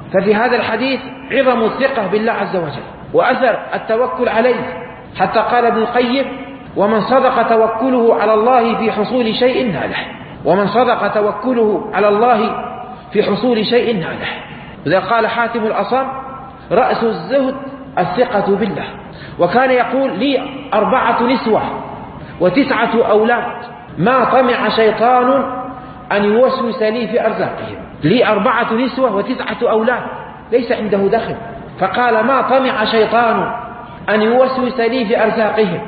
ففي هذا الحديث عظم الثقة بالله عز وجل وأثر التوكل عليه، حتى قال ابن القيم: ومن صدق توكله على الله في حصول شيء ناله. ومن صدق توكله على الله في حصول شيء ناله. إذا قال حاتم الأصم: رأس الزهد الثقة بالله. وكان يقول: لي 4 نسوة و9 أولاد ما طمع شيطان أن يوسوس لي في أرزاقهم. لي 4 نسوة و9 أولاد، ليس عنده دخل، فقال: ما طمع شيطان أن يوسوس لي في أرزاقهم.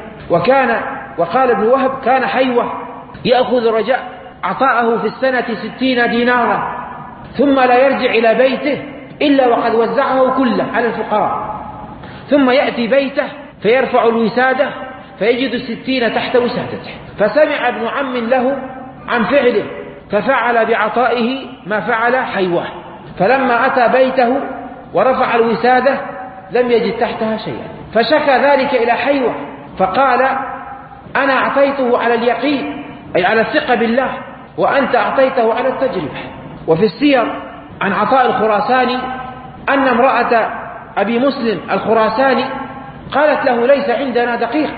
وقال ابن وهب: كان حيوة يأخذ رجاء عطاءه في السنة 60 دينارا ثم لا يرجع إلى بيته إلا وقد وزعه كله على الفقراء، ثم يأتي بيته فيرفع الوسادة فيجد 60 تحت وسادته. فسمع ابن عم له عن فعله ففعل بعطائه ما فعل حيوة، فلما أتى بيته ورفع الوسادة لم يجد تحتها شيئا، فشكى ذلك إلى حيوة فقال: أنا أعطيته على اليقين، أي على الثقة بالله، وأنت أعطيته على التجربة. وفي السير عن عطاء الخراساني أن امرأة أبي مسلم الخراساني قالت له: ليس عندنا دقيق.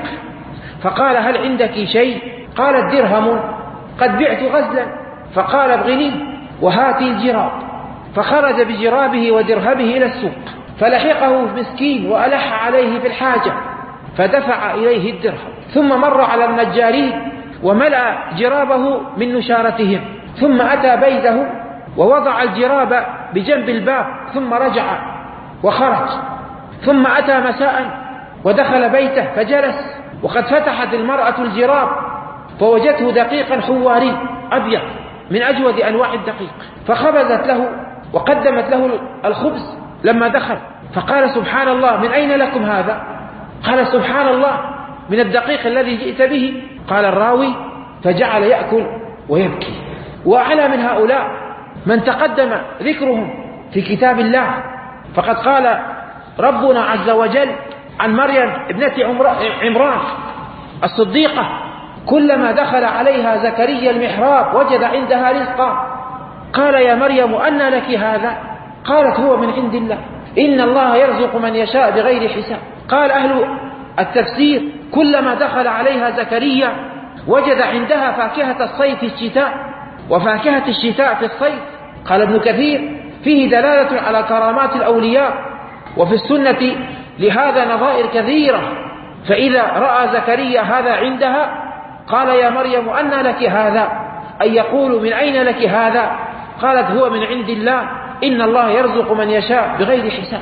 فقال: هل عندك شيء؟ قالت: درهم قد بعت غزلا. فقال: ابغني وهاتي الجراب. فخرج بجرابه ودرهمه إلى السوق، فلحقه مسكين وألح عليه في الحاجة فدفع إليه الدرهم، ثم مر على النجارين وملأ جرابه من نشارتهم، ثم أتى بيته ووضع الجراب بجنب الباب، ثم رجع وخرج، ثم أتى مساء ودخل بيته فجلس، وقد فتحت المرأة الجراب فوجدته دقيقا حواري أبيض من أجود أنواع الدقيق، فخبزت له وقدمت له الخبز لما دخل، فقال: سبحان الله، من أين لكم هذا؟ قال: سبحان الله، من الدقيق الذي جئت به. قال الراوي: فجعل يأكل ويبكي. وأعلى من هؤلاء من تقدم ذكرهم في كتاب الله، فقد قال ربنا عز وجل عن مريم ابنة عمران الصديقة: كلما دخل عليها زكريا المحراب وجد عندها رزقا، قال: يا مريم أنى لك هذا؟ قالت: هو من عند الله، إن الله يرزق من يشاء بغير حساب. قال أهل التفسير: كلما دخل عليها زكريا وجد عندها فاكهة الصيف في الشتاء وفاكهة الشتاء في الصيف. قال ابن كثير: فيه دلالة على كرامات الأولياء، وفي السنة لهذا نظائر كثيرة. فإذا رأى زكريا هذا عندها قال: يا مريم أنى لك هذا؟ أي يقول: من أين لك هذا؟ قالت: هو من عند الله، إن الله يرزق من يشاء بغير حساب.